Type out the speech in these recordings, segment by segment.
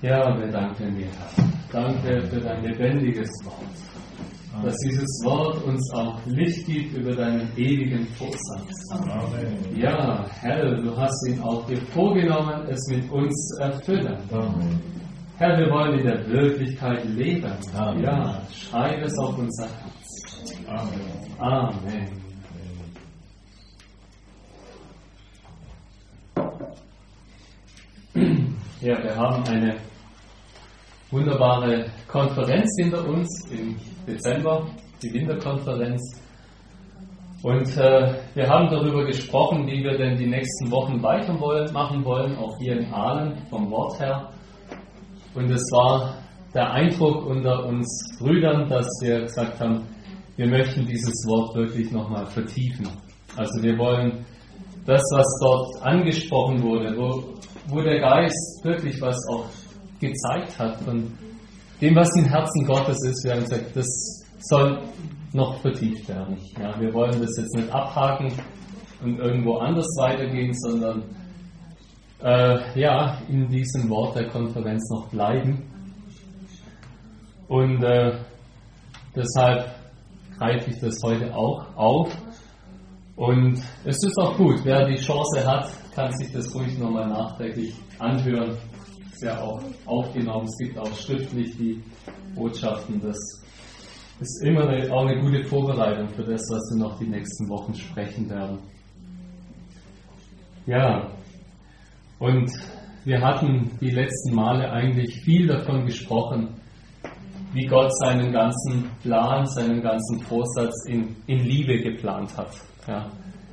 Ja, wir danken dir, Herr. Danke für dein lebendiges Wort. Dass dieses Wort uns auch Licht gibt über deinen ewigen Vorsatz. Amen. Ja, Herr, du hast ihn auch dir vorgenommen, es mit uns zu erfüllen. Amen. Herr, wir wollen in der Wirklichkeit leben. Amen. Ja, schreib es auf unser Herz. Amen. Amen. Ja, wir haben eine wunderbare Konferenz hinter uns im Dezember, die Winterkonferenz. Und wir haben darüber gesprochen, wie wir denn die nächsten Wochen weitermachen wollen, auch hier in Aalen vom Wort her. Und es war der Eindruck unter uns Brüdern, dass wir gesagt haben, wir möchten dieses Wort wirklich nochmal vertiefen. Also wir wollen das, was dort angesprochen wurde, wo der Geist wirklich was auch gezeigt hat von dem, was im Herzen Gottes ist. Wir haben gesagt, das soll noch vertieft werden. Ja, wir wollen das jetzt nicht abhaken und irgendwo anders weitergehen, sondern in diesem Wort der Konferenz noch bleiben. Und deshalb greife ich das heute auch auf. Und es ist auch gut, wer die Chance hat, kann sich das ruhig nochmal nachträglich anhören. Ist ja auch aufgenommen, es gibt auch schriftlich die Botschaften. Das ist immer auch eine gute Vorbereitung für das, was wir noch die nächsten Wochen sprechen werden. Ja, und wir hatten die letzten Male eigentlich viel davon gesprochen, wie Gott seinen ganzen Plan, seinen ganzen Vorsatz in Liebe geplant hat. Ja.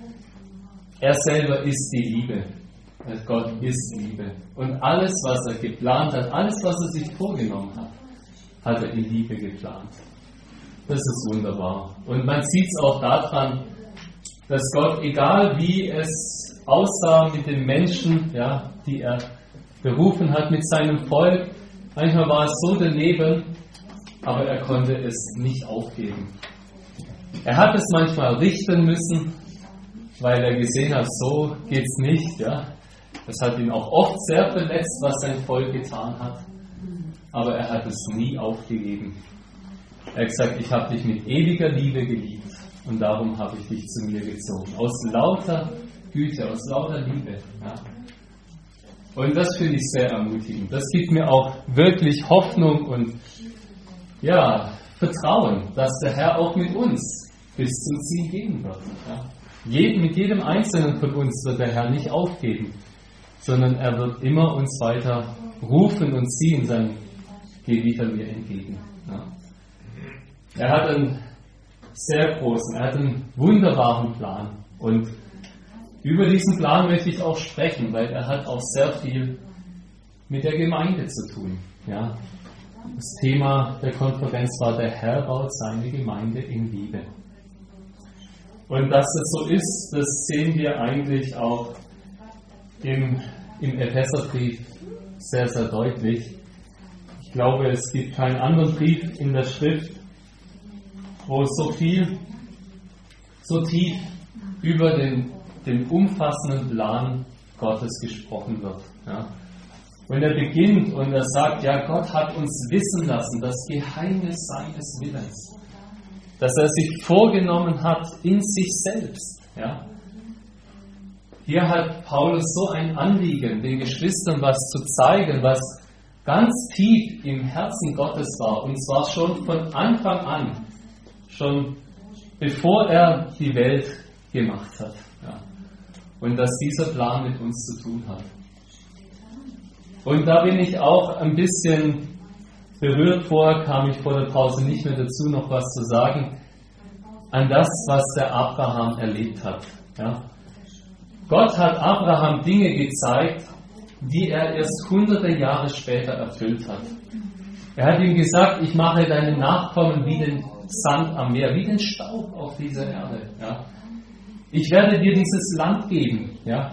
Er selber ist die Liebe. Gott ist Liebe. Und alles, was er geplant hat, alles, was er sich vorgenommen hat, hat er in Liebe geplant. Das ist wunderbar. Und man sieht es auch daran, dass Gott, egal wie es aussah mit den Menschen, ja, die er berufen hat, mit seinem Volk, manchmal war es so daneben, aber er konnte es nicht aufgeben. Er hat es manchmal richten müssen, weil er gesehen hat, so geht's nicht. Ja. Das hat ihn auch oft sehr verletzt, was sein Volk getan hat. Aber er hat es nie aufgegeben. Er hat gesagt, ich habe dich mit ewiger Liebe geliebt und darum habe ich dich zu mir gezogen. Aus lauter Güte, aus lauter Liebe. Ja. Und das finde ich sehr ermutigend. Das gibt mir auch wirklich Hoffnung und Vertrauen, dass der Herr auch mit uns bis zum Ziel gehen wird. Ja. Mit jedem Einzelnen von uns wird der Herr nicht aufgeben, sondern er wird immer uns weiter rufen und ziehen, dann geh wieder mir entgegen. Ja. Er hat einen sehr großen, er hat einen wunderbaren Plan und über diesen Plan möchte ich auch sprechen, weil er hat auch sehr viel mit der Gemeinde zu tun. Ja. Das Thema der Konferenz war, der Herr baut seine Gemeinde in Liebe. Und dass das so ist, das sehen wir eigentlich auch im Epheserbrief sehr, sehr deutlich. Ich glaube, es gibt keinen anderen Brief in der Schrift, wo so viel, so tief über den umfassenden Plan Gottes gesprochen wird. Ja. Und er beginnt und er sagt, ja, Gott hat uns wissen lassen, das Geheimnis seines Willens, dass er sich vorgenommen hat in sich selbst. Ja. Hier hat Paulus so ein Anliegen, den Geschwistern was zu zeigen, was ganz tief im Herzen Gottes war. Und zwar schon von Anfang an, schon bevor er die Welt gemacht hat. Ja. Und dass dieser Plan mit uns zu tun hat. Und da bin ich auch ein bisschen berührt. Vorher kam ich vor der Pause nicht mehr dazu, noch was zu sagen, an das, was der Abraham erlebt hat. Ja. Gott hat Abraham Dinge gezeigt, die er erst hunderte Jahre später erfüllt hat. Er hat ihm gesagt, ich mache deine Nachkommen wie den Sand am Meer, wie den Staub auf dieser Erde. Ja. Ich werde dir dieses Land geben. Ja.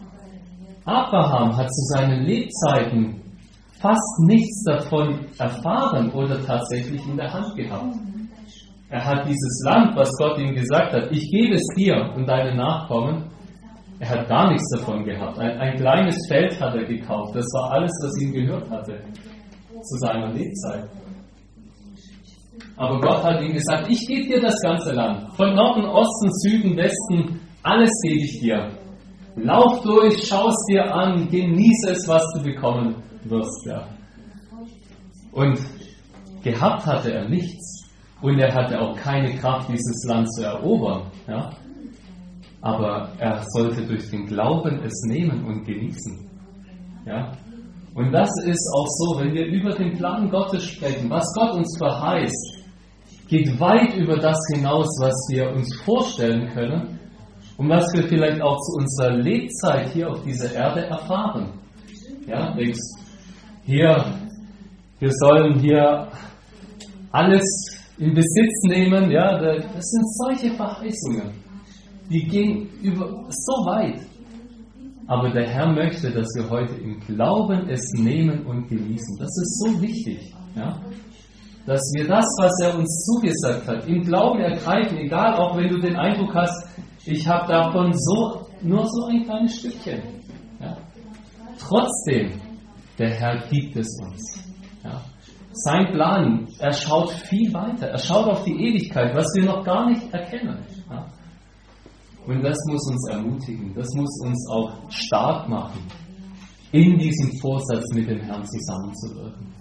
Abraham hat zu seinen Lebzeiten fast nichts davon erfahren oder tatsächlich in der Hand gehabt. Er hat dieses Land, was Gott ihm gesagt hat, ich gebe es dir und deinen Nachkommen, Er hat gar nichts davon gehabt. Ein kleines Feld hat er gekauft. Das war alles, was ihm gehört hatte zu seiner Lebzeit. Aber Gott hat ihm gesagt, ich gebe dir das ganze Land. Von Norden, Osten, Süden, Westen, alles gebe ich dir. Lauf durch, schau es dir an, genieße es, was du bekommen wirst. Ja. Und gehabt hatte er nichts. Und er hatte auch keine Kraft, dieses Land zu erobern. Ja. Aber er sollte durch den Glauben es nehmen und genießen. Ja. Und das ist auch so, wenn wir über den Plan Gottes sprechen, was Gott uns verheißt, geht weit über das hinaus, was wir uns vorstellen können und was wir vielleicht auch zu unserer Lebzeit hier auf dieser Erde erfahren. Ja, denkst, wir sollen hier alles in Besitz nehmen, ja, das sind solche Verheißungen, die gehen über so weit. Aber der Herr möchte, dass wir heute im Glauben es nehmen und genießen. Das ist so wichtig, ja. Dass wir das, was er uns zugesagt hat, im Glauben ergreifen, egal, auch wenn du den Eindruck hast, ich habe davon nur so ein kleines Stückchen. Ja. Trotzdem, der Herr gibt es uns. Ja. Sein Plan, er schaut viel weiter, er schaut auf die Ewigkeit, was wir noch gar nicht erkennen. Ja. Und das muss uns ermutigen, das muss uns auch stark machen, in diesem Vorsatz mit dem Herrn zusammenzuwirken.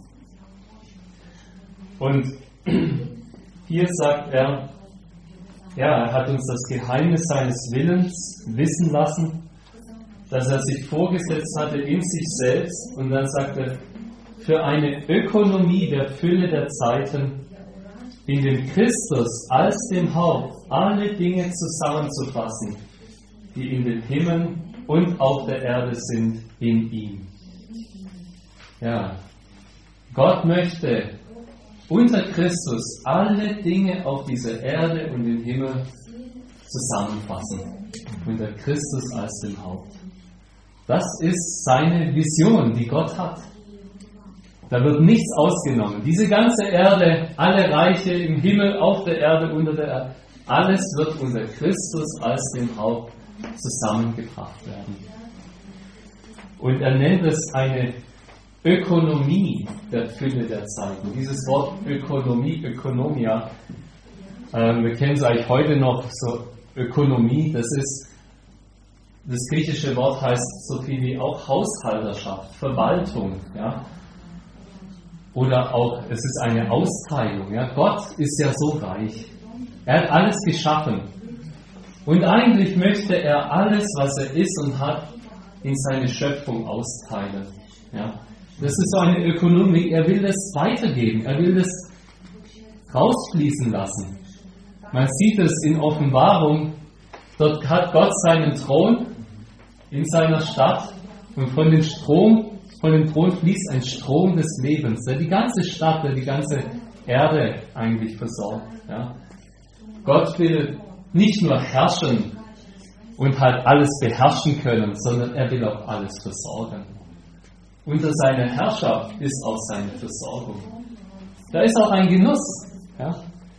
Und hier sagt er, ja, er hat uns das Geheimnis seines Willens wissen lassen, dass er sich vorgesetzt hatte in sich selbst, und dann sagt er, für eine Ökonomie der Fülle der Zeiten in dem Christus als dem Haupt alle Dinge zusammenzufassen, die in den Himmeln und auf der Erde sind, in ihm. Ja, Gott möchte unter Christus alle Dinge auf dieser Erde und im Himmel zusammenfassen. Unter Christus als dem Haupt. Das ist seine Vision, die Gott hat. Da wird nichts ausgenommen. Diese ganze Erde, alle Reiche im Himmel, auf der Erde, unter der Erde, alles wird unter Christus als dem Haupt zusammengebracht werden. Und er nennt es eine Ökonomie der Fülle der Zeiten. Dieses Wort Ökonomie, Ökonomia, wir kennen es eigentlich heute noch, so Ökonomie, das griechische Wort heißt so viel wie auch Haushalterschaft, Verwaltung, ja. Oder auch, es ist eine Austeilung, ja. Gott ist ja so reich. Er hat alles geschaffen. Und eigentlich möchte er alles, was er ist und hat, in seine Schöpfung austeilen, ja. Das ist so eine Ökonomie, er will das weitergeben, er will das rausfließen lassen. Man sieht es in Offenbarung, dort hat Gott seinen Thron in seiner Stadt und von dem Thron fließt ein Strom des Lebens, der die ganze Stadt, der die ganze Erde eigentlich versorgt. Ja. Gott will nicht nur herrschen und halt alles beherrschen können, sondern er will auch alles versorgen. Unter seiner Herrschaft ist auch seine Versorgung. Da ist auch ein Genuss. Ja?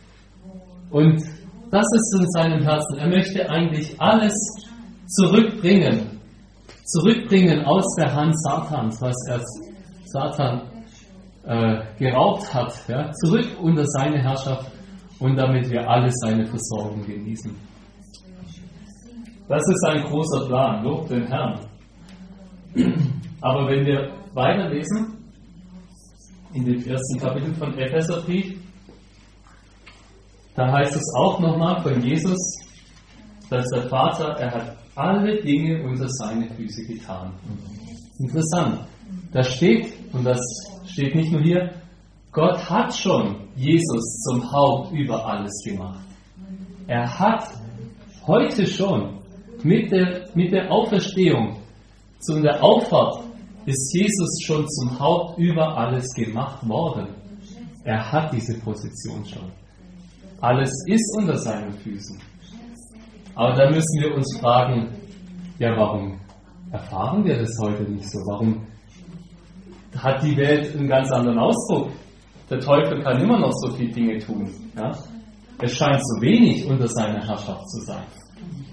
Und das ist in seinem Herzen. Er möchte eigentlich alles zurückbringen aus der Hand Satans, was er Satan geraubt hat. Ja? Zurück unter seine Herrschaft und damit wir alle seine Versorgung genießen. Das ist ein großer Plan. Lob den Herrn. Aber wenn wir weiterlesen, in dem ersten Kapitel von Epheserbrief, da heißt es auch nochmal von Jesus, dass der Vater, er hat alle Dinge unter seine Füße getan. Interessant. Da steht, und das steht nicht nur hier, Gott hat schon Jesus zum Haupt über alles gemacht. Er hat heute schon mit der Auferstehung zu der Auffahrt ist Jesus schon zum Haupt über alles gemacht worden. Er hat diese Position schon. Alles ist unter seinen Füßen. Aber da müssen wir uns fragen, ja, warum erfahren wir das heute nicht so? Warum hat die Welt einen ganz anderen Ausdruck? Der Teufel kann immer noch so viele Dinge tun. Ja? Es scheint so wenig unter seiner Herrschaft zu sein.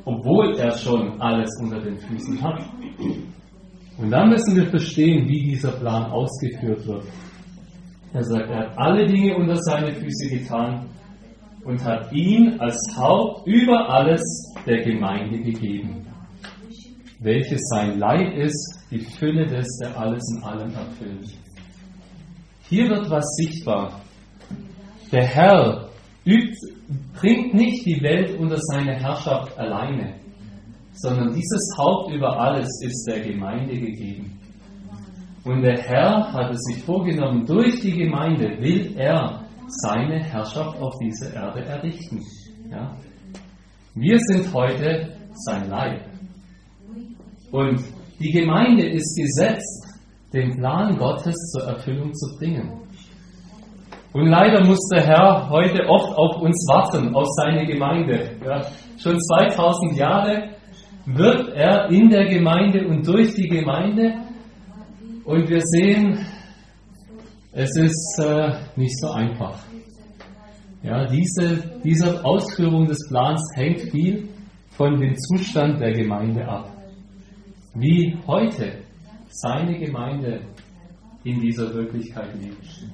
obwohl er schon alles unter den Füßen hat. Und dann müssen wir verstehen, wie dieser Plan ausgeführt wird. Er sagt, er hat alle Dinge unter seine Füße getan und hat ihn als Haupt über alles der Gemeinde gegeben, welches sein Leib ist, die Fülle des, der alles in allem erfüllt. Hier wird was sichtbar. Der Herr bringt nicht die Welt unter seine Herrschaft alleine, sondern dieses Haupt über alles ist der Gemeinde gegeben. Und der Herr hat es sich vorgenommen, durch die Gemeinde will er seine Herrschaft auf dieser Erde errichten. Ja? Wir sind heute sein Leib. Und die Gemeinde ist gesetzt, den Plan Gottes zur Erfüllung zu bringen. Und leider muss der Herr heute oft auf uns warten, auf seine Gemeinde. Ja? Schon 2000 Jahre wirkt er in der Gemeinde und durch die Gemeinde. Und wir sehen, es ist nicht so einfach. Ja, diese Ausführung des Plans hängt viel von dem Zustand der Gemeinde ab. Wie heute seine Gemeinde in dieser Wirklichkeit lebt.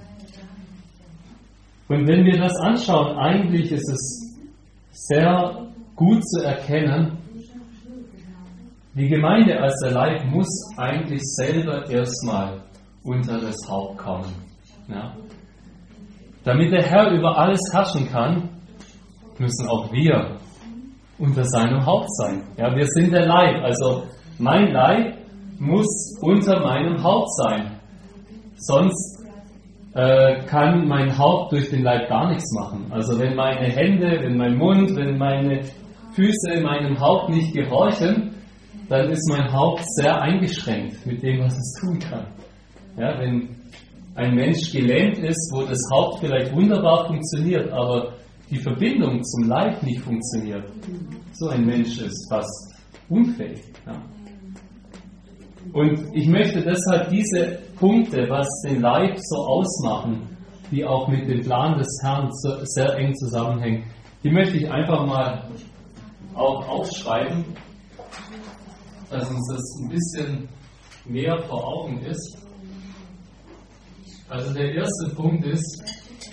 Und wenn wir das anschauen, eigentlich ist es sehr gut zu erkennen, die Gemeinde als der Leib muss eigentlich selber erstmal unter das Haupt kommen. Ja? Damit der Herr über alles herrschen kann, müssen auch wir unter seinem Haupt sein. Ja, wir sind der Leib, also mein Leib muss unter meinem Haupt sein. Sonst kann mein Haupt durch den Leib gar nichts machen. Also wenn meine Hände, wenn mein Mund, wenn meine Füße meinem Haupt nicht gehorchen, dann ist mein Haupt sehr eingeschränkt mit dem, was es tun kann. Ja, wenn ein Mensch gelähmt ist, wo das Haupt vielleicht wunderbar funktioniert, aber die Verbindung zum Leib nicht funktioniert, so ein Mensch ist fast unfähig. Ja. Und ich möchte deshalb diese Punkte, was den Leib so ausmachen, die auch mit dem Plan des Herrn sehr eng zusammenhängen, die möchte ich einfach mal auch aufschreiben, dass uns das ein bisschen mehr vor Augen ist. Also der erste Punkt ist,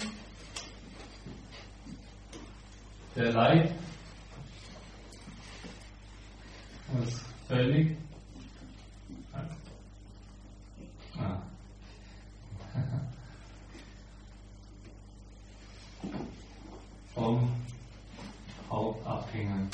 der Leib ist völlig vom Haupt abhängen.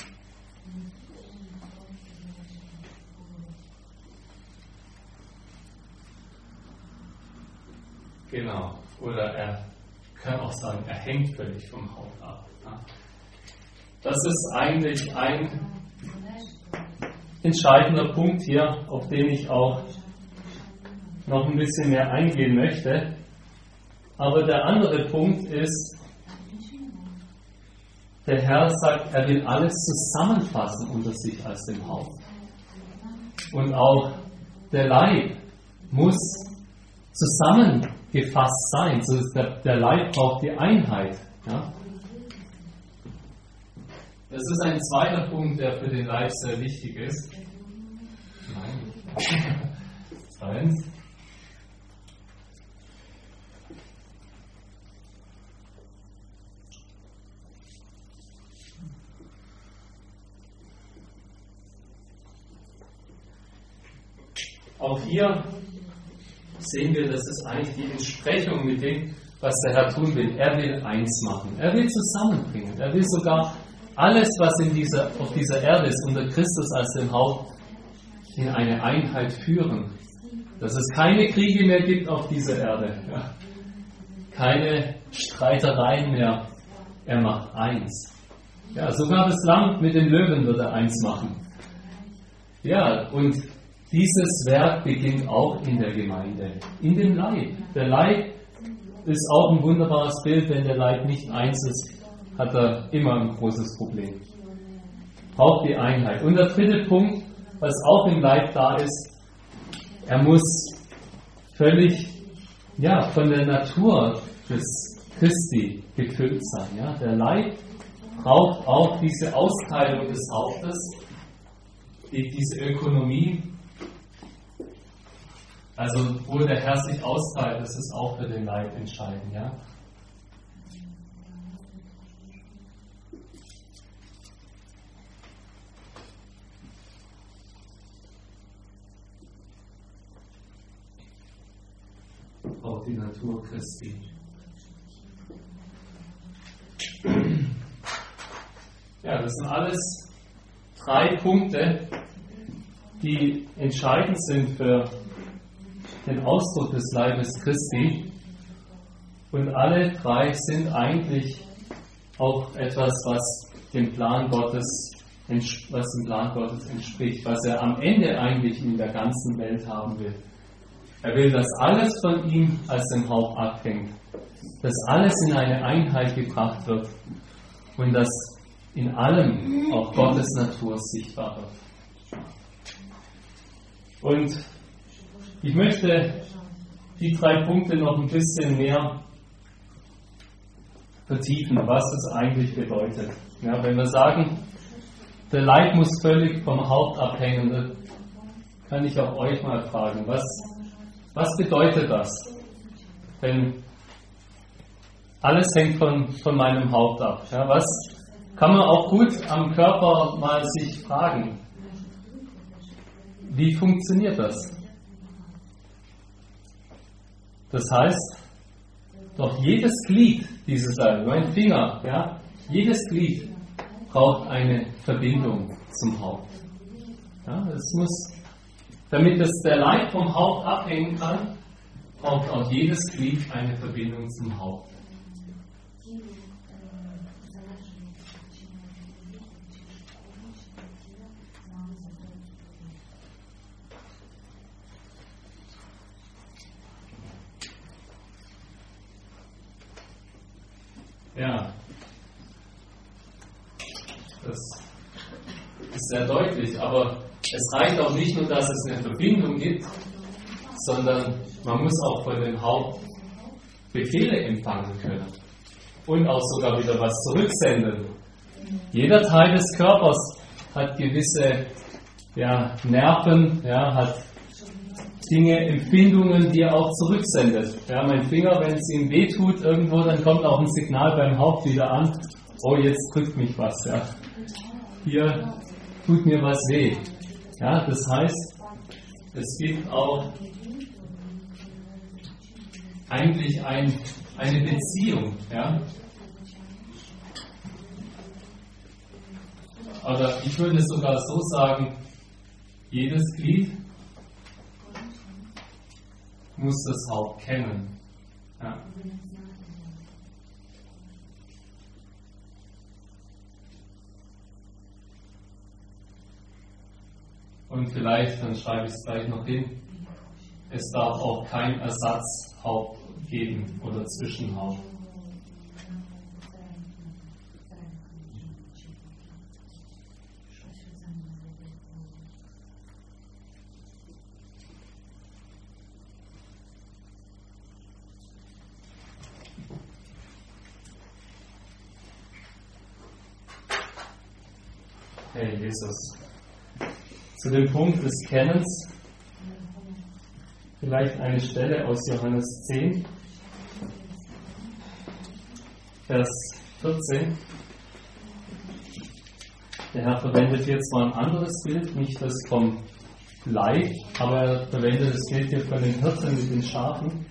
Genau. Oder er kann auch sagen, er hängt völlig vom Haupt ab. Das ist eigentlich ein entscheidender Punkt hier, auf den ich auch noch ein bisschen mehr eingehen möchte. Aber der andere Punkt ist, der Herr sagt, er will alles zusammenfassen unter sich als dem Haupt. Und auch der Leib muss zusammengefasst sein. So ist der Leib braucht die Einheit. Ja? Das ist ein zweiter Punkt, der für den Leib sehr wichtig ist. Nein. Zweitens. Auch hier sehen wir, das ist eigentlich die Entsprechung mit dem, was der Herr tun will. Er will eins machen. Er will zusammenbringen. Er will sogar alles, was auf dieser Erde ist, unter Christus als dem Haupt, in eine Einheit führen. Dass es keine Kriege mehr gibt auf dieser Erde. Ja. Keine Streitereien mehr. Er macht eins. Ja, sogar das Lamm mit den Löwen wird er eins machen. Ja, und dieses Werk beginnt auch in der Gemeinde, in dem Leib. Der Leib ist auch ein wunderbares Bild. Wenn der Leib nicht eins ist, hat er immer ein großes Problem. Braucht die Einheit. Und der dritte Punkt, was auch im Leib da ist, er muss völlig von der Natur des Christi gefüllt sein. Ja? Der Leib braucht auch diese Austeilung des Hauptes, diese Ökonomie. Also wo der Herr sich austeilt, das ist auch für den Leib entscheidend. Ja? Auch die Natur Christi. Ja, das sind alles 3 Punkte, die entscheidend sind für den Ausdruck des Leibes Christi. Und alle 3 sind eigentlich auch etwas, was dem Plan Gottes entspricht, was er am Ende eigentlich in der ganzen Welt haben will. Er will, dass alles von ihm als dem Haupt abhängt, dass alles in eine Einheit gebracht wird und dass in allem auch Gottes Natur sichtbar wird. Und ich möchte die 3 Punkte noch ein bisschen mehr vertiefen, was es eigentlich bedeutet. Ja, wenn wir sagen, der Leib muss völlig vom Haupt abhängen, dann kann ich auch euch mal fragen, was bedeutet das? Wenn alles hängt von meinem Haupt ab. Ja, was kann man auch gut am Körper mal sich fragen? Wie funktioniert das? Das heißt, doch jedes Glied dieses Leibes, mein Finger, ja, jedes Glied braucht eine Verbindung zum Haupt. Ja, es muss, damit der Leib vom Haupt abhängen kann, braucht auch jedes Glied eine Verbindung zum Haupt. Ja, das ist sehr deutlich, aber es reicht auch nicht nur, dass es eine Verbindung gibt, sondern man muss auch von dem Haupt Befehle empfangen können und auch sogar wieder was zurücksenden. Jeder Teil des Körpers hat gewisse Nerven, hat Dinge, Empfindungen, die er auch zurücksendet. Ja, mein Finger, wenn es ihm wehtut irgendwo, dann kommt auch ein Signal beim Haupt wieder an, oh, jetzt drückt mich was. Ja. Hier tut mir was weh. Ja, das heißt, es gibt auch eigentlich eine Beziehung. Ja. Oder ich würde sogar so sagen, jedes Glied muss das Haupt kennen. Ja. Und vielleicht, dann schreibe ich es gleich noch hin, es darf auch kein Ersatzhaupt geben oder Zwischenhaupt. Herr Jesus. Zu dem Punkt des Kennens vielleicht eine Stelle aus Johannes 10, Vers 14. Der Herr verwendet hier zwar ein anderes Bild, nicht das vom Leib, aber er verwendet das Bild hier von den Hirten mit den Schafen.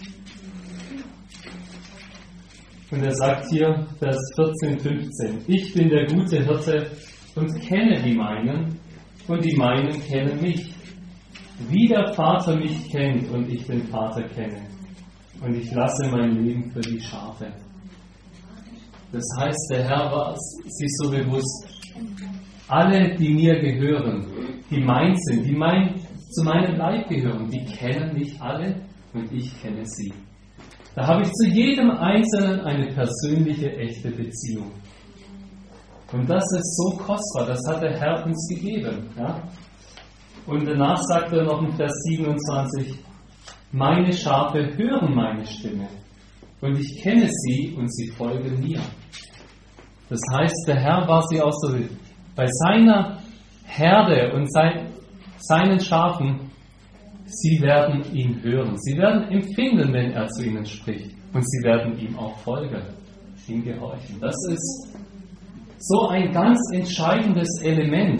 Und er sagt hier, Vers 14, 15, ich bin der gute Hirte und kenne die meinen, und die meinen kennen mich. Wie der Vater mich kennt und ich den Vater kenne. Und ich lasse mein Leben für die Schafe. Das heißt, der Herr war sich so bewusst, alle, die mir gehören, die mein sind, die zu meinem Leib gehören, die kennen mich alle und ich kenne sie. Da habe ich zu jedem Einzelnen eine persönliche, echte Beziehung. Und das ist so kostbar, das hat der Herr uns gegeben. Ja? Und danach sagt er noch in Vers 27, meine Schafe hören meine Stimme und ich kenne sie und sie folgen mir. Das heißt, der Herr war sie auch so bei seiner Herde und seinen Schafen, sie werden ihn hören. Sie werden empfinden, wenn er zu ihnen spricht. Und sie werden ihm auch folgen, ihm gehorchen. Das ist so ein ganz entscheidendes Element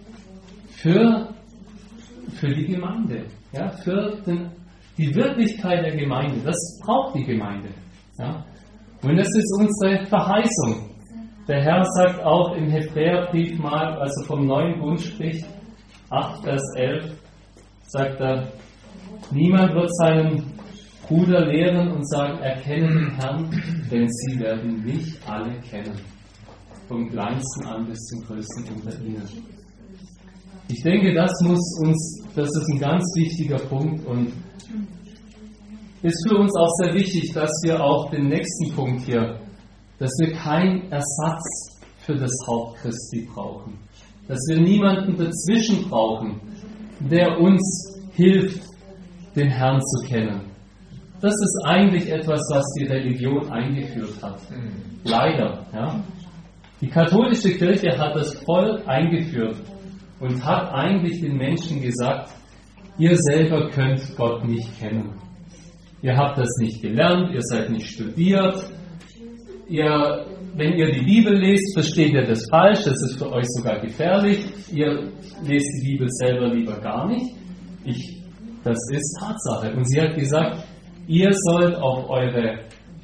für die Gemeinde, ja, für die Wirklichkeit der Gemeinde. Das braucht die Gemeinde. Ja. Und das ist unsere Verheißung. Der Herr sagt auch im Hebräerbrief mal, als er vom neuen Bund spricht, 8 Vers 11, sagt er, niemand wird seinen Bruder lehren und sagen, erkenne den Herrn, denn sie werden nicht alle kennen. Vom Kleinsten an bis zum Größten unter ihnen. Ich denke, das ist ein ganz wichtiger Punkt und ist für uns auch sehr wichtig, dass wir auch den nächsten Punkt hier, dass wir keinen Ersatz für das Haupt Christi brauchen. Dass wir niemanden dazwischen brauchen, der uns hilft, den Herrn zu kennen. Das ist eigentlich etwas, was die Religion eingeführt hat. Leider. Ja. Die katholische Kirche hat das voll eingeführt und hat eigentlich den Menschen gesagt, ihr selber könnt Gott nicht kennen. Ihr habt das nicht gelernt, ihr seid nicht studiert. Wenn ihr die Bibel lest, versteht ihr das falsch, das ist für euch sogar gefährlich. Ihr lest die Bibel selber lieber gar nicht. Das ist Tatsache. Und sie hat gesagt, ihr sollt auf eure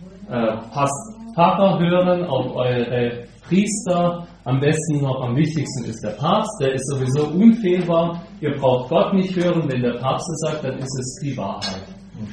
Pfarrer hören, auf eure Priester. Am besten noch, am wichtigsten ist der Papst, der ist sowieso unfehlbar. Ihr braucht Gott nicht hören, wenn der Papst es sagt, dann ist es die Wahrheit.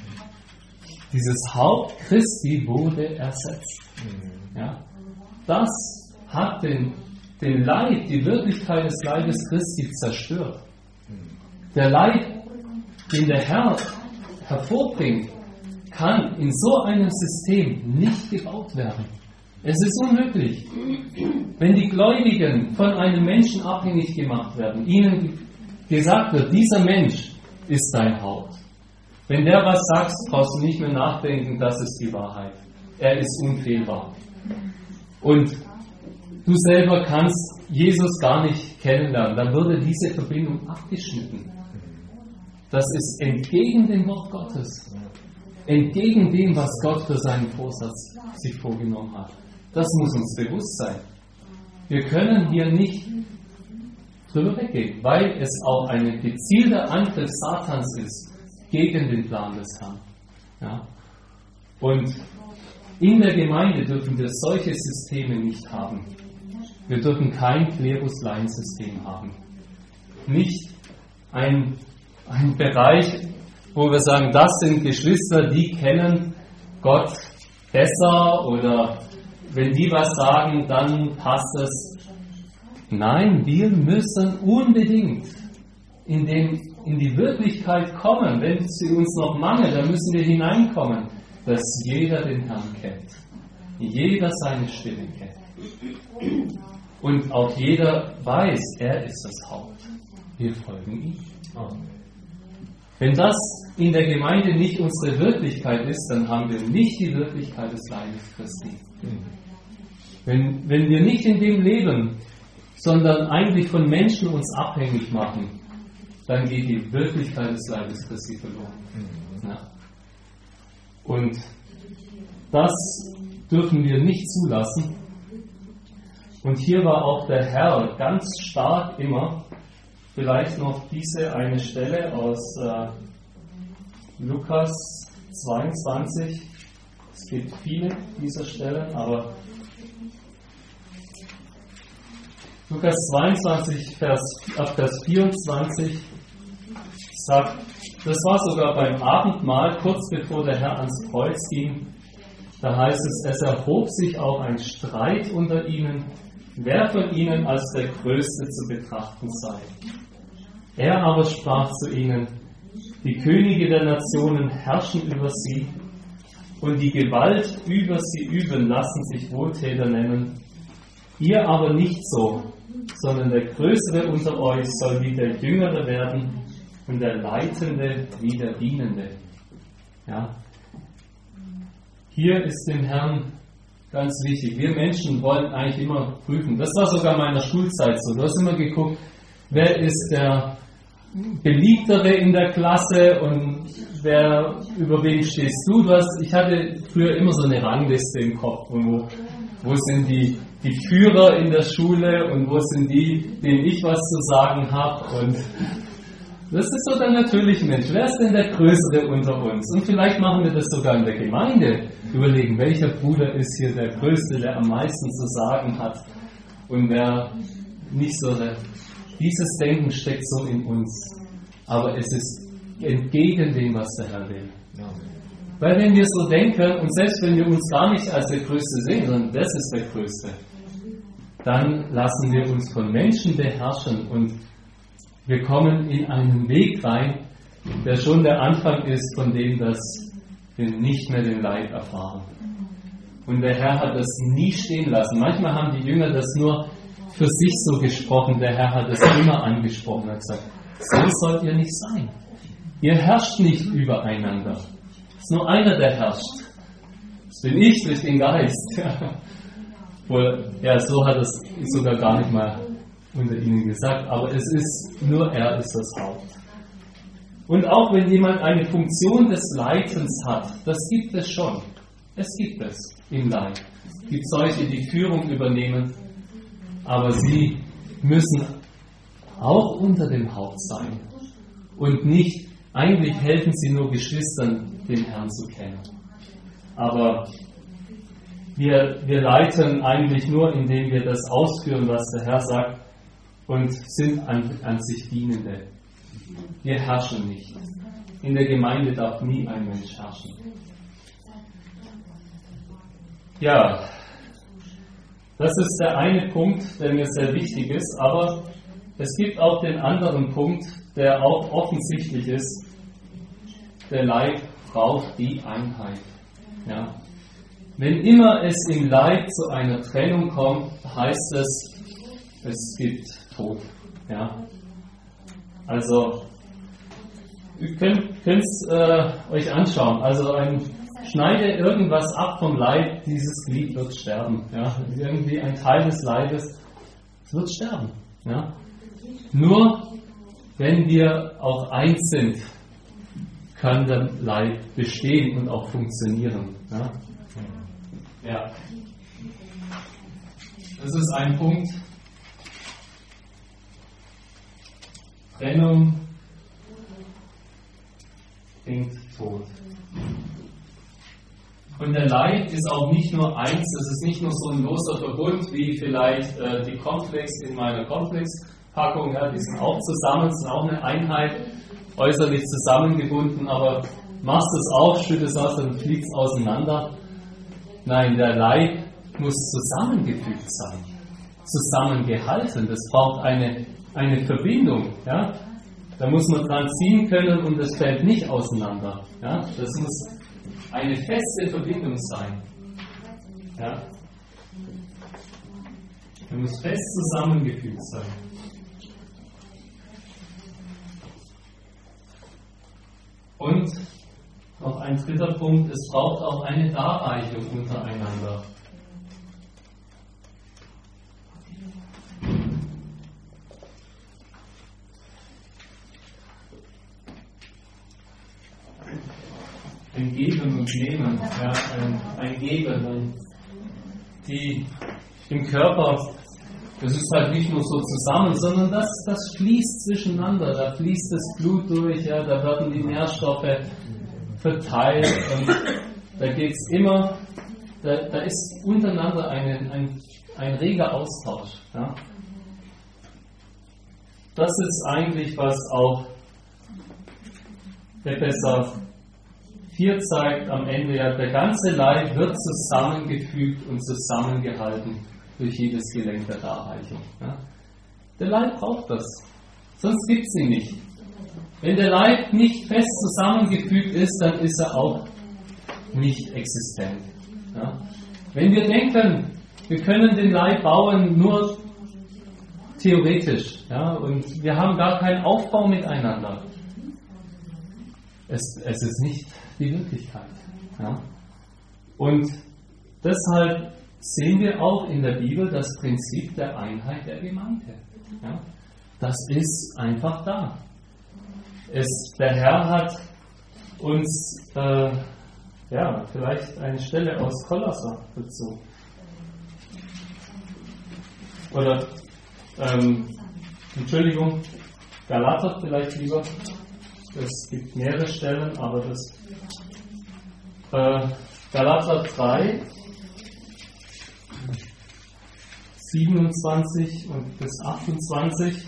Dieses Haupt Christi wurde ersetzt. Ja? Das hat den Leib, die Wirklichkeit des Leibes Christi zerstört. Der Leib, den der Herr hervorbringt, kann in so einem System nicht gebaut werden. Es ist unmöglich. Wenn die Gläubigen von einem Menschen abhängig gemacht werden, ihnen gesagt wird, dieser Mensch ist dein Haupt. Wenn der was sagt, brauchst du nicht mehr nachdenken, das ist die Wahrheit. Er ist unfehlbar. Und du selber kannst Jesus gar nicht kennenlernen, dann würde diese Verbindung abgeschnitten. Das ist entgegen dem Wort Gottes. Entgegen dem, was Gott für seinen Vorsatz sich vorgenommen hat. Das muss uns bewusst sein. Wir können hier nicht drüber weggehen, weil es auch ein gezielter Angriff Satans ist gegen den Plan des Herrn. Ja? Und in der Gemeinde dürfen wir solche Systeme nicht haben. Wir dürfen kein Klerus-Laien-System haben. Nicht ein Bereich, wo wir sagen, das sind Geschwister, die kennen Gott besser oder wenn die was sagen, dann passt es. Nein, wir müssen unbedingt in die Wirklichkeit kommen. Wenn sie uns noch mangelt, dann müssen wir hineinkommen, dass jeder den Herrn kennt. Jeder seine Stimme kennt. Und auch jeder weiß, er ist das Haupt. Wir folgen ihm. Wenn das in der Gemeinde nicht unsere Wirklichkeit ist, dann haben wir nicht die Wirklichkeit des Leibes Christi. Wenn wir nicht in dem leben, sondern eigentlich von Menschen uns abhängig machen, dann geht die Wirklichkeit des Leibes Christi verloren. Ja. Und das dürfen wir nicht zulassen. Und hier war auch der Herr ganz stark immer, vielleicht noch diese eine Stelle aus Lukas 22. Es gibt viele dieser Stellen, aber Lukas 22, Vers 24 sagt, das war sogar beim Abendmahl, kurz bevor der Herr ans Kreuz ging, da heißt es erhob sich auch ein Streit unter ihnen, wer von ihnen als der Größte zu betrachten sei. Er aber sprach zu ihnen, die Könige der Nationen herrschen über sie und die Gewalt über sie üben lassen sich Wohltäter nennen. Ihr aber nicht so, sondern der Größere unter euch soll wie der Jüngere werden und der Leitende wie der Dienende. Ja. Hier ist dem Herrn Ganz wichtig. Wir Menschen wollen eigentlich immer prüfen. Das war sogar in meiner Schulzeit so. Du hast immer geguckt, wer ist der Beliebtere in der Klasse und über wen stehst du? Ich hatte früher immer so eine Rangliste im Kopf, wo sind die Führer in der Schule und wo sind die, denen ich was zu sagen habe. Und das ist so der natürliche Mensch. Wer ist denn der Größere unter uns? Und vielleicht machen wir das sogar in der Gemeinde. Überlegen, welcher Bruder ist hier der Größte, der am meisten zu sagen hat und wer nicht so. Dieses Denken steckt so in uns. Aber es ist entgegen dem, was der Herr will. Weil wenn wir so denken und selbst wenn wir uns gar nicht als der Größte sehen, sondern das ist der Größte, dann lassen wir uns von Menschen beherrschen und wir kommen in einen Weg rein, der schon der Anfang ist von dem, dass wir nicht mehr den Leid erfahren. Und der Herr hat das nie stehen lassen. Manchmal haben die Jünger das nur für sich so gesprochen. Der Herr hat es immer angesprochen. Er hat gesagt, so sollt ihr nicht sein. Ihr herrscht nicht übereinander. Es ist nur einer, der herrscht. Das bin ich durch den Geist. Ja, so hat es sogar gar nicht mal unter ihnen gesagt, aber es ist, nur er ist das Haupt. Und auch wenn jemand eine Funktion des Leitens hat, das gibt es schon. Es gibt es im Leid. Es gibt solche, die Führung übernehmen, aber sie müssen auch unter dem Haupt sein und nicht, eigentlich helfen sie nur Geschwistern, den Herrn zu kennen. Aber wir leiten eigentlich nur, indem wir das ausführen, was der Herr sagt, und sind an sich Dienende. Wir herrschen nicht. In der Gemeinde darf nie ein Mensch herrschen. Ja, das ist der eine Punkt, der mir sehr wichtig ist, aber es gibt auch den anderen Punkt, der auch offensichtlich ist. Der Leib braucht die Einheit. Ja. Wenn immer es im Leib zu einer Trennung kommt, heißt es gibt Tod. Ja. Also, ihr könnt es euch anschauen. Also schneide irgendwas ab vom Leib, dieses Glied wird sterben. Ja. Irgendwie ein Teil des Leibes, es wird sterben. Ja. Nur wenn wir auch eins sind, kann der Leib bestehen und auch funktionieren. Ja. Ja. Das ist ein Punkt. Trennung bringt Tod. Und der Leib ist auch nicht nur eins, es ist nicht nur so ein loser Verbund wie vielleicht die Cornflakes in meiner Cornflakes-Packung, ja, die sind auch zusammen, sind auch eine Einheit, äußerlich zusammengebunden, aber machst es auf, schüttest es aus, dann fliegt es auseinander. Nein, der Leib muss zusammengefügt sein, zusammengehalten. Das braucht eine Verbindung. Ja? Da muss man dran ziehen können und das fällt nicht auseinander. Ja? Das muss eine feste Verbindung sein. Ja? Er muss fest zusammengefügt sein. Und noch ein dritter Punkt, es braucht auch eine Darreichung untereinander. Ein Geben und Nehmen, ja, ein Geben. Die im Körper, das ist halt nicht nur so zusammen, sondern das fließt zwischeneinander, da fließt das Blut durch, ja, da werden die Nährstoffe verteilt und da geht es immer, da ist untereinander ein reger Austausch. Ja. Das ist eigentlich, was auch Epheser 4 zeigt am Ende, ja, der ganze Leib wird zusammengefügt und zusammengehalten durch jedes Gelenk der Darreichung. Ja. Der Leib braucht das, sonst gibt es ihn nicht. Wenn der Leib nicht fest zusammengefügt ist, dann ist er auch nicht existent. Ja. Wenn wir denken, wir können den Leib bauen nur theoretisch, ja, und wir haben gar keinen Aufbau miteinander, es ist nicht die Wirklichkeit. Ja. Und deshalb sehen wir auch in der Bibel das Prinzip der Einheit der Gemeinde. Ja? Das ist einfach da. Der Herr hat uns vielleicht eine Stelle aus Kolosser dazu. Oder Galater vielleicht lieber. Es gibt mehrere Stellen, aber das Galater 3, 27 und bis 28.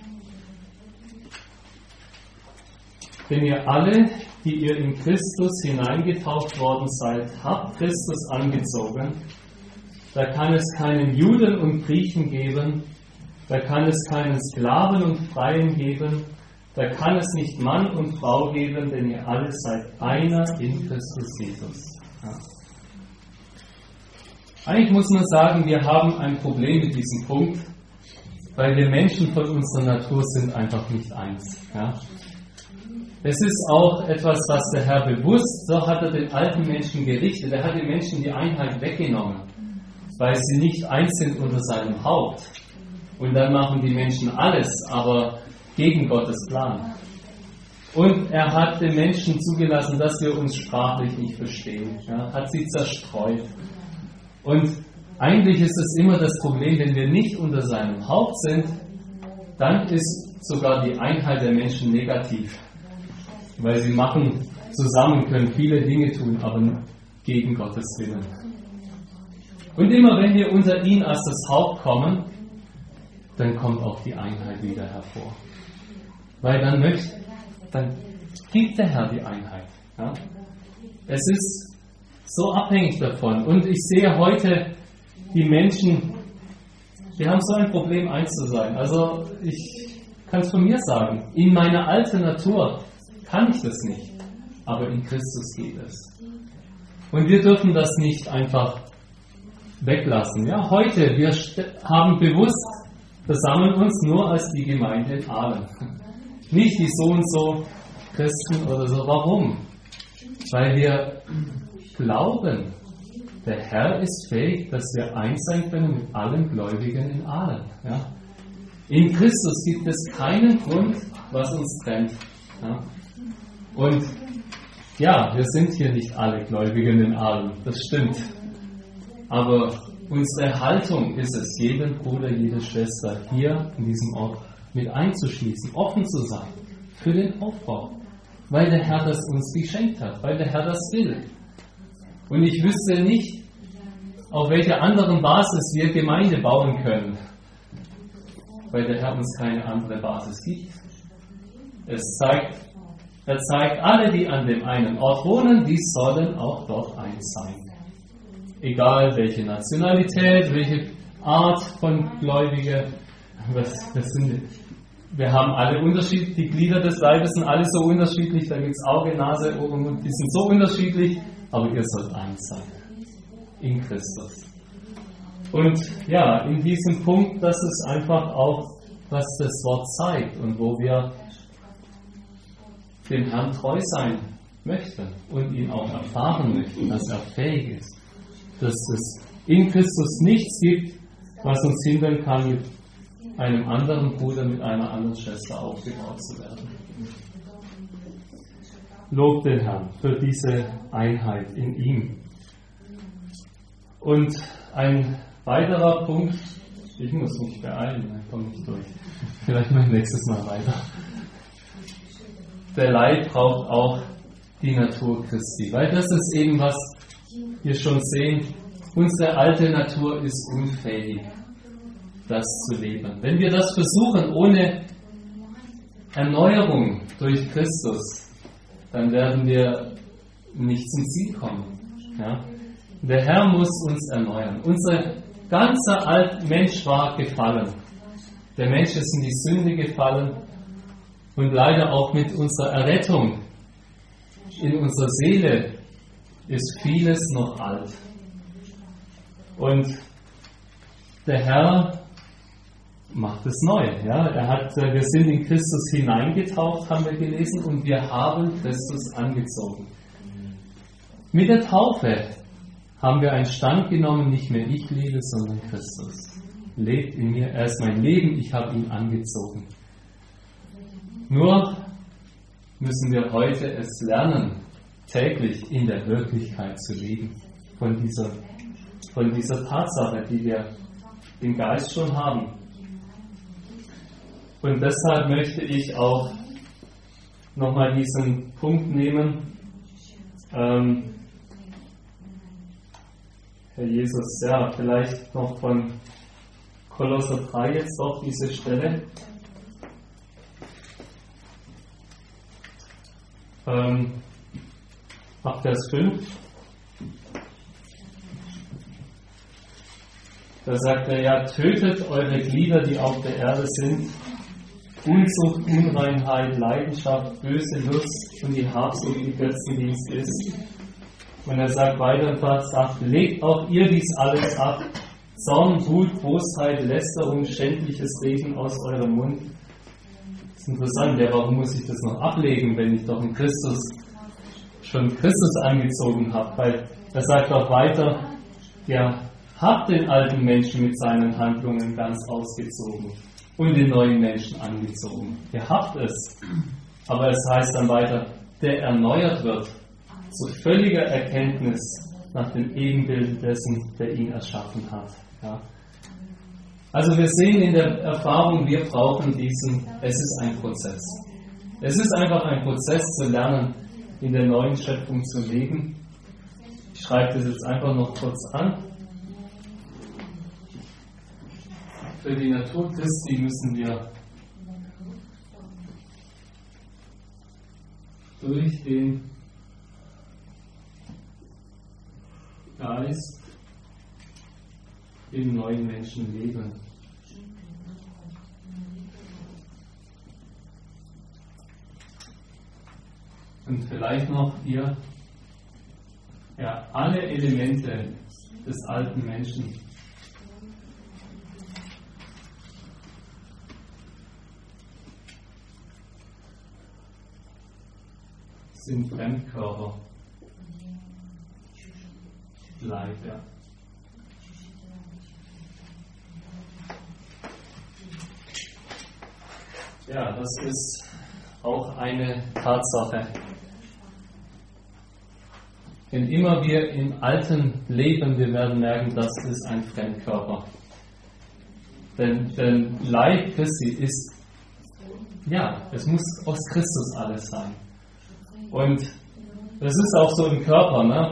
Denn ihr alle, die ihr in Christus hineingetauft worden seid, habt Christus angezogen. Da kann es keinen Juden und Griechen geben, da kann es keinen Sklaven und Freien geben, da kann es nicht Mann und Frau geben, denn ihr alle seid einer in Christus Jesus. Ja. Eigentlich muss man sagen, wir haben ein Problem mit diesem Punkt, weil wir Menschen von unserer Natur sind einfach nicht eins. Ja. Es ist auch etwas, was der Herr bewusst, so hat er den alten Menschen gerichtet. Er hat den Menschen die Einheit weggenommen, weil sie nicht eins sind unter seinem Haupt. Und dann machen die Menschen alles, aber gegen Gottes Plan. Und er hat den Menschen zugelassen, dass wir uns sprachlich nicht verstehen. Ja, hat sie zerstreut. Und eigentlich ist es immer das Problem, wenn wir nicht unter seinem Haupt sind, dann ist sogar die Einheit der Menschen negativ. Weil sie können viele Dinge tun, aber gegen Gottes Willen. Und immer wenn wir unter ihn als das Haupt kommen, dann kommt auch die Einheit wieder hervor. Weil dann gibt der Herr die Einheit. Ja? Es ist so abhängig davon. Und ich sehe heute die Menschen, die haben so ein Problem, eins zu sein. Also ich kann es von mir sagen, in meiner alten Natur kann ich das nicht, aber in Christus geht es. Und wir dürfen das nicht einfach weglassen. Ja, heute, wir versammeln uns nur als die Gemeinde in Aalen. Nicht die so und so Christen oder so. Warum? Weil wir glauben, der Herr ist fähig, dass wir eins sein können mit allen Gläubigen in Aalen. Ja? In Christus gibt es keinen Grund, was uns trennt. Ja? Und ja, wir sind hier nicht alle Gläubigen in Aalen, das stimmt. Aber unsere Haltung ist es, jeden Bruder, jede Schwester hier in diesem Ort mit einzuschließen, offen zu sein für den Aufbau, weil der Herr das uns geschenkt hat, weil der Herr das will. Und ich wüsste nicht, auf welcher anderen Basis wir Gemeinde bauen können, weil der Herr uns keine andere Basis gibt. Er zeigt, alle, die an dem einen Ort wohnen, die sollen auch dort eins sein. Egal welche Nationalität, welche Art von Gläubige, wir haben alle unterschiedlich, die Glieder des Leibes sind alle so unterschiedlich, da gibt es Auge, Nase, Ohren, Mund, die sind so unterschiedlich, aber ihr sollt eins sein. In Christus. Und ja, in diesem Punkt, das ist einfach auch, was das Wort zeigt und wo wir dem Herrn treu sein möchten und ihn auch erfahren möchten, dass er fähig ist, dass es in Christus nichts gibt, was uns hindern kann, mit einem anderen Bruder, mit einer anderen Schwester aufgebaut zu werden. Lob den Herrn für diese Einheit in ihm. Und ein weiterer Punkt, ich muss mich beeilen, dann komme ich durch. Vielleicht mal nächstes Mal weiter. Der Leib braucht auch die Natur Christi, weil das ist eben, was wir schon sehen, unsere alte Natur ist unfähig, das zu leben. Wenn wir das versuchen ohne Erneuerung durch Christus, dann werden wir nicht zum Ziel kommen. Ja? Der Herr muss uns erneuern. Unser ganzer alter Mensch war gefallen. Der Mensch ist in die Sünde gefallen. Und leider auch mit unserer Errettung in unserer Seele ist vieles noch alt. Und der Herr macht es neu. Ja? Wir sind in Christus hineingetaucht, haben wir gelesen, und wir haben Christus angezogen. Mit der Taufe haben wir einen Stand genommen, nicht mehr ich lebe, sondern Christus. Lebt in mir, er ist mein Leben, ich habe ihn angezogen. Nur müssen wir heute es lernen, täglich in der Wirklichkeit zu leben. Von dieser Tatsache, die wir im Geist schon haben. Und deshalb möchte ich auch nochmal diesen Punkt nehmen. Herr Jesus, ja, vielleicht noch von Kolosser 3 jetzt auch diese Stelle. Ab Vers 5. Da sagt er, ja, tötet eure Glieder, die auf der Erde sind. Unzucht, Unreinheit, Leidenschaft, böse Lust und die Habsucht, die Götzendienst ist. Und er sagt weiter im Vers 8, legt auch ihr dies alles ab. Zorn, Wut, Bosheit, Lästerung, schändliches Reden aus eurem Mund. Das ist interessant, ja, warum muss ich das noch ablegen, wenn ich doch in Christus schon Christus angezogen habe? Weil er sagt auch weiter, ja, habt den alten Menschen mit seinen Handlungen ganz ausgezogen und den neuen Menschen angezogen. Ihr habt es. Aber es heißt dann weiter, der erneuert wird zu völliger Erkenntnis nach dem Ebenbild dessen, der ihn erschaffen hat. Ja. Also wir sehen in der Erfahrung, wir brauchen diesen, es ist ein Prozess. Es ist einfach ein Prozess zu lernen, in der neuen Schöpfung zu leben. Ich schreibe das jetzt einfach noch kurz an. Für die Natur Christi müssen wir durch den Geist im neuen Menschen leben. Und vielleicht noch hier, ja, alle Elemente des alten Menschen sind Fremdkörper. Leib, ja. Ja, das ist auch eine Tatsache. Denn immer wir im Alten leben, wir werden merken, das ist ein Fremdkörper. Denn Leib Christi ist, ja, es muss aus Christus alles sein. Und das ist auch so im Körper, ne?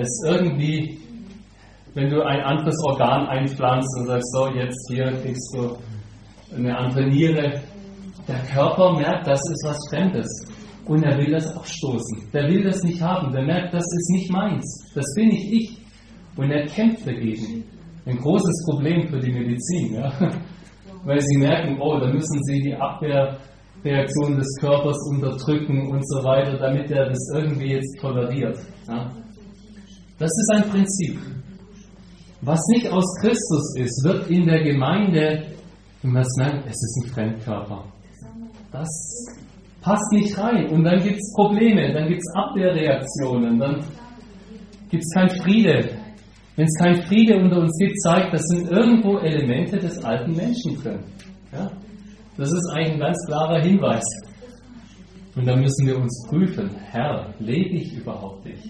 Wenn du ein anderes Organ einpflanzt und sagst, so, jetzt hier kriegst du eine andere Niere, der Körper merkt, das ist was Fremdes. Und er will das abstoßen. Der will das nicht haben. Der merkt, das ist nicht meins. Das bin nicht ich. Und er kämpft dagegen. Ein großes Problem für die Medizin. Ja? Weil sie merken, oh, da müssen sie die Abwehrreaktion des Körpers unterdrücken und so weiter, damit er das irgendwie jetzt toleriert. Ja? Das ist ein Prinzip. Was nicht aus Christus ist, wird in der Gemeinde, wenn man es merkt, es ist ein Fremdkörper. Das passt nicht rein. Und dann gibt es Probleme, dann gibt es Abwehrreaktionen, dann gibt es keinen Friede. Wenn es keinen Friede unter uns gibt, zeigt, das sind irgendwo Elemente des alten Menschen drin. Ja? Das ist eigentlich ein ganz klarer Hinweis. Und dann müssen wir uns prüfen, Herr, lebe ich überhaupt nicht?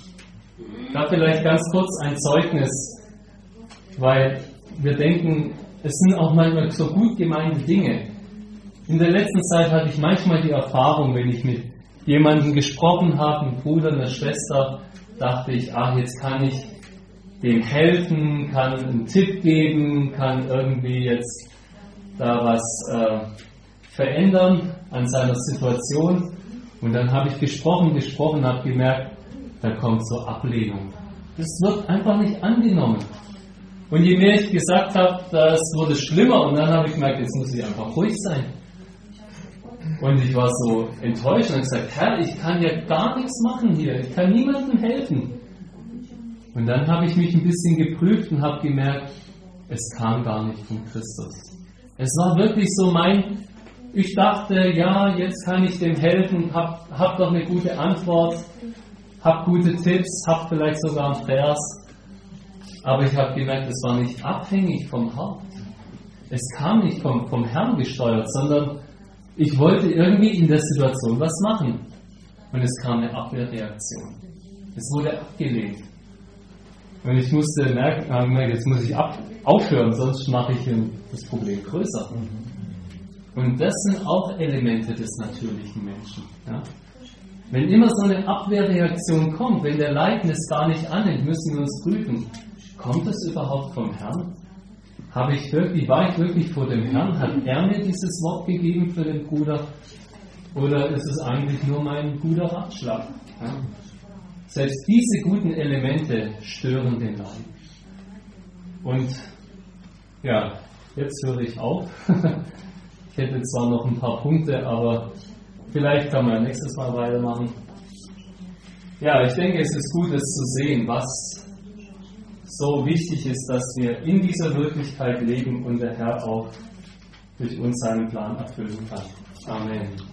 Da vielleicht ganz kurz ein Zeugnis, weil wir denken, es sind auch manchmal so gut gemeinte Dinge. In der letzten Zeit hatte ich manchmal die Erfahrung, wenn ich mit jemandem gesprochen habe, einem Bruder, einer Schwester, dachte ich, jetzt kann ich dem helfen, kann einen Tipp geben, kann irgendwie jetzt da was verändern an seiner Situation. Und dann habe ich gesprochen, habe gemerkt, da kommt so Ablehnung. Das wird einfach nicht angenommen. Und je mehr ich gesagt habe, das wurde schlimmer. Und dann habe ich gemerkt, jetzt muss ich einfach ruhig sein. Und ich war so enttäuscht und habe gesagt, Herr, ich kann ja gar nichts machen hier. Ich kann niemandem helfen. Und dann habe ich mich ein bisschen geprüft und habe gemerkt, es kam gar nicht von Christus. Es war wirklich so ich dachte, ja, jetzt kann ich dem helfen, hab doch eine gute Antwort, hab gute Tipps, hab vielleicht sogar einen Vers. Aber ich habe gemerkt, es war nicht abhängig vom Haupt. Es kam nicht vom Herrn gesteuert, sondern ich wollte irgendwie in der Situation was machen. Und es kam eine Abwehrreaktion. Es wurde abgelehnt. Und ich musste merken, jetzt muss ich aufhören, sonst mache ich das Problem größer. Und das sind auch Elemente des natürlichen Menschen. Ja? Wenn immer so eine Abwehrreaktion kommt, wenn der Leibnis gar nicht annimmt, müssen wir uns prüfen, kommt es überhaupt vom Herrn? War ich wirklich vor dem Herrn? Hat er mir dieses Wort gegeben für den Bruder? Oder ist es eigentlich nur mein guter Ratschlag? Ja? Selbst diese guten Elemente stören den Leib. Und ja, jetzt höre ich auf. Ich hätte zwar noch ein paar Punkte, aber vielleicht kann man nächstes Mal weitermachen. Ja, ich denke, es ist gut, es zu sehen, was so wichtig ist, dass wir in dieser Wirklichkeit leben und der Herr auch durch uns seinen Plan erfüllen kann. Amen.